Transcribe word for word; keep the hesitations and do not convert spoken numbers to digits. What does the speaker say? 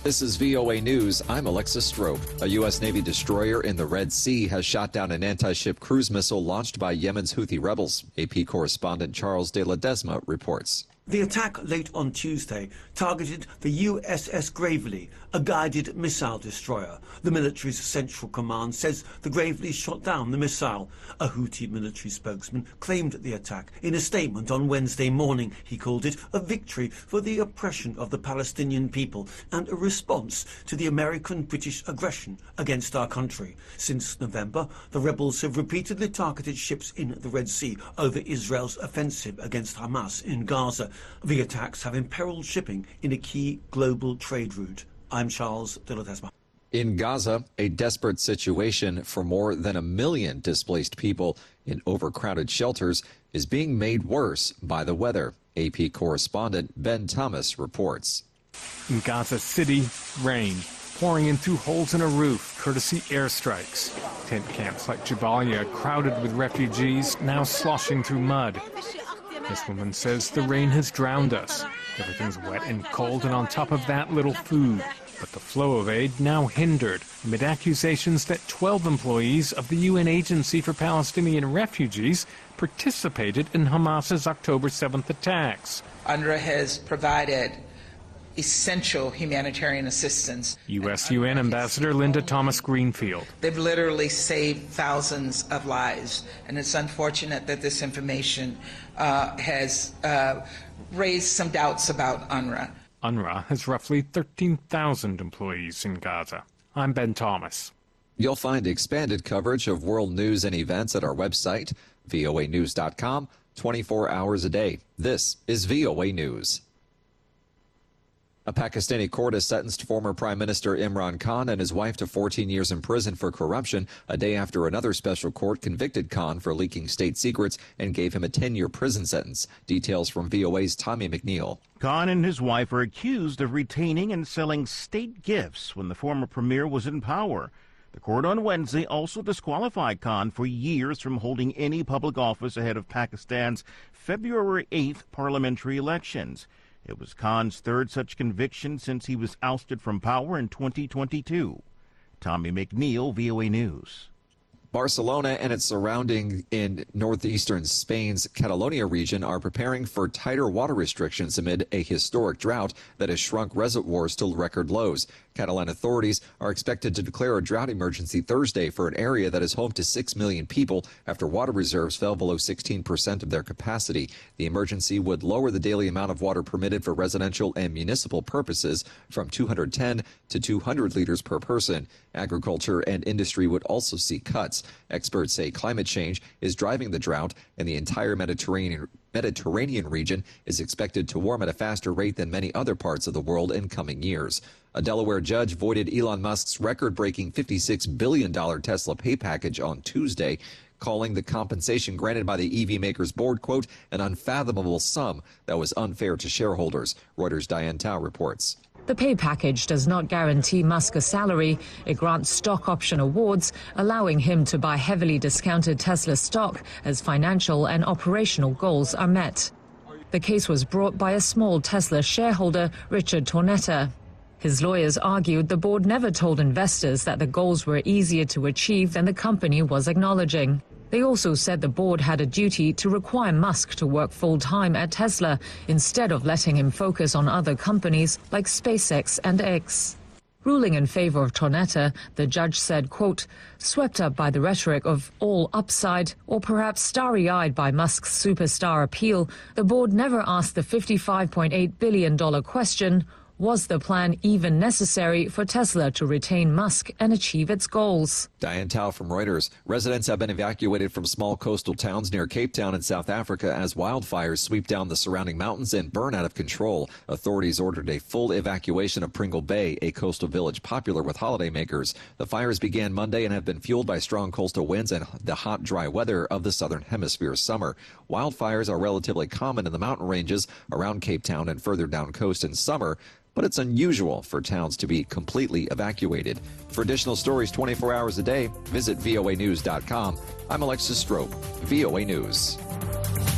This is V O A News. I'm Alexis Strope. A U S Navy destroyer in the Red Sea has shot down an anti-ship cruise missile launched by Yemen's Houthi rebels. A P correspondent Charles de Ledesma reports. The attack late on Tuesday targeted the U S S Gravely, a guided missile destroyer. The military's central command says the Gravely shot down the missile. A Houthi military spokesman claimed the attack in a statement on Wednesday morning. He called it a victory for the oppression of the Palestinian people and a response to the American-British aggression against our country. Since November, the rebels have repeatedly targeted ships in the Red Sea over Israel's offensive against Hamas in Gaza. The attacks have imperiled shipping in a key global trade route. I'm Charles de Ledesma. In Gaza, a desperate situation for more than a million displaced people in overcrowded shelters is being made worse by the weather. A P correspondent Ben Thomas reports. In Gaza City, rain pouring in through holes in a roof, courtesy airstrikes. Tent camps like Jabalia crowded with refugees, now sloshing through mud. This woman says the rain has drowned us. Everything's wet and cold, and on top of that, little food. But the flow of aid now hindered amid accusations that twelve employees of the U N Agency for Palestinian Refugees participated in Hamas's October seventh attacks. UNRWA has provided essential humanitarian assistance. U S U N Ambassador Linda Thomas Greenfield. They've literally saved thousands of lives, and it's unfortunate that this information uh, has uh, raised some doubts about UNRWA. UNRWA has roughly thirteen thousand employees in Gaza. I'm Ben Thomas. You'll find expanded coverage of world news and events at our website, V O A news dot com, twenty-four hours a day. This is V O A News. A Pakistani court has sentenced former Prime Minister Imran Khan and his wife to fourteen years in prison for corruption, a day after another special court convicted Khan for leaking state secrets and gave him a ten-year prison sentence. Details from V O A's Tommy McNeil. Khan and his wife are accused of retaining and selling state gifts when the former premier was in power. The court on Wednesday also disqualified Khan for years from holding any public office ahead of Pakistan's February eighth parliamentary elections. It was Khan's third such conviction since he was ousted from power in twenty twenty-two. Tommy McNeil, V O A News. Barcelona and its surrounding in northeastern Spain's Catalonia region are preparing for tighter water restrictions amid a historic drought that has shrunk reservoirs to record lows. Catalan authorities are expected to declare a drought emergency Thursday for an area that is home to six million people after water reserves fell below sixteen percent of their capacity. The emergency would lower the daily amount of water permitted for residential and municipal purposes from two hundred ten to two hundred liters per person. Agriculture and industry would also see cuts. Experts say climate change is driving the drought, and the entire Mediterranean Mediterranean region is expected to warm at a faster rate than many other parts of the world in coming years. A Delaware judge voided Elon Musk's record-breaking fifty-six billion dollars Tesla pay package on Tuesday, calling the compensation granted by the E V maker's board, quote, an unfathomable sum that was unfair to shareholders. Reuters' Diane Tao reports. The pay package does not guarantee Musk a salary. It grants stock option awards, allowing him to buy heavily discounted Tesla stock as financial and operational goals are met. The case was brought by a small Tesla shareholder, Richard Tornetta. His lawyers argued the board never told investors that the goals were easier to achieve than the company was acknowledging. They also said the board had a duty to require Musk to work full-time at Tesla instead of letting him focus on other companies like SpaceX and X. Ruling in favor of Tornetta, the judge said, quote, swept up by the rhetoric of all upside or perhaps starry-eyed by Musk's superstar appeal, the board never asked the fifty-five point eight billion dollars question, was the plan even necessary for Tesla to retain Musk and achieve its goals? Diane Tao from Reuters. Residents have been evacuated from small coastal towns near Cape Town in South Africa as wildfires sweep down the surrounding mountains and burn out of control. Authorities ordered a full evacuation of Pringle Bay, a coastal village popular with holidaymakers. The fires began Monday and have been fueled by strong coastal winds and the hot, dry weather of the southern hemisphere summer. Wildfires are relatively common in the mountain ranges around Cape Town and further down coast in summer, but it's unusual for towns to be completely evacuated. For additional stories twenty-four hours a day, visit V O A news dot com. I'm Alexis Strope, V O A News.